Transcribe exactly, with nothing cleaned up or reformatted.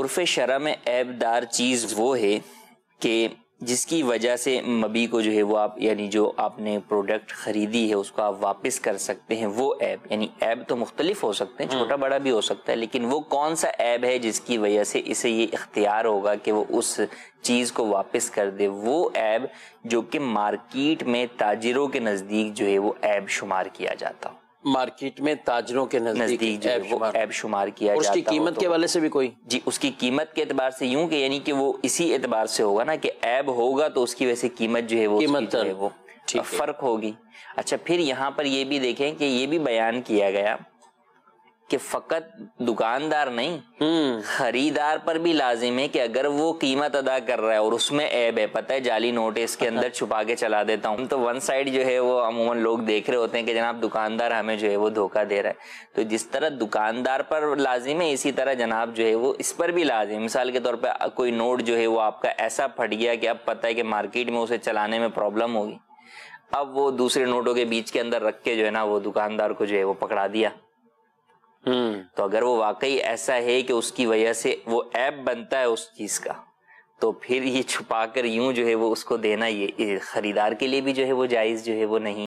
عرف شرع میں عیب دار چیز وہ ہے کہ جس کی وجہ سے مبی کو جو ہے وہ آپ یعنی جو آپ نے پروڈکٹ خریدی ہے اس کو آپ واپس کر سکتے ہیں، وہ عیب، یعنی عیب تو مختلف ہو سکتے ہیں، چھوٹا بڑا بھی ہو سکتا ہے، لیکن وہ کون سا عیب ہے جس کی وجہ سے اسے یہ اختیار ہوگا کہ وہ اس چیز کو واپس کر دے؟ وہ عیب جو کہ مارکیٹ میں تاجروں کے نزدیک جو ہے وہ عیب شمار کیا جاتا ہو، مارکیٹ میں تاجروں کے نزدیک جو ہے وہ عیب شمار کیا جاتا ہے، اس کی قیمت کے حوالے سے بھی کوئی؟ جی اس کی قیمت کے اعتبار سے یوں کہ یعنی کہ وہ اسی اعتبار سے ہوگا نا کہ عیب ہوگا تو اس کی وجہ سے قیمت جو ہے وہ قیمت جو ہے وہ فرق ہوگی۔ اچھا پھر یہاں پر یہ بھی دیکھیں کہ یہ بھی بیان کیا گیا کہ فقط دکاندار نہیں، خریدار پر بھی لازم ہے کہ اگر وہ قیمت ادا کر رہا ہے اور اس میں عیب ہے، پتہ ہے جعلی نوٹ ہے اس کے اندر چھپا کے چلا دیتا ہوں، تو ون سائڈ جو ہے وہ عموماً لوگ دیکھ رہے ہوتے ہیں کہ جناب دکاندار ہمیں جو ہے وہ دھوکہ دے رہا ہے، تو جس طرح دکاندار پر لازم ہے اسی طرح جناب جو ہے وہ اس پر بھی لازم ہے۔ مثال کے طور پہ کوئی نوٹ جو ہے وہ آپ کا ایسا پھٹ گیا کہ اب پتہ ہے کہ مارکیٹ میں اسے چلانے میں پرابلم ہوگی، اب وہ دوسرے نوٹوں کے بیچ کے اندر رکھ کے جو ہے نا وہ دکاندار کو جو ہے وہ پکڑا دیا، تو اگر وہ واقعی ایسا ہے کہ اس کی وجہ سے وہ عیب بنتا ہے اس چیز کا، تو پھر یہ چھپا کر یوں جو ہے وہ اس کو دینا یہ خریدار کے لیے بھی جو ہے وہ جائز جو ہے وہ نہیں۔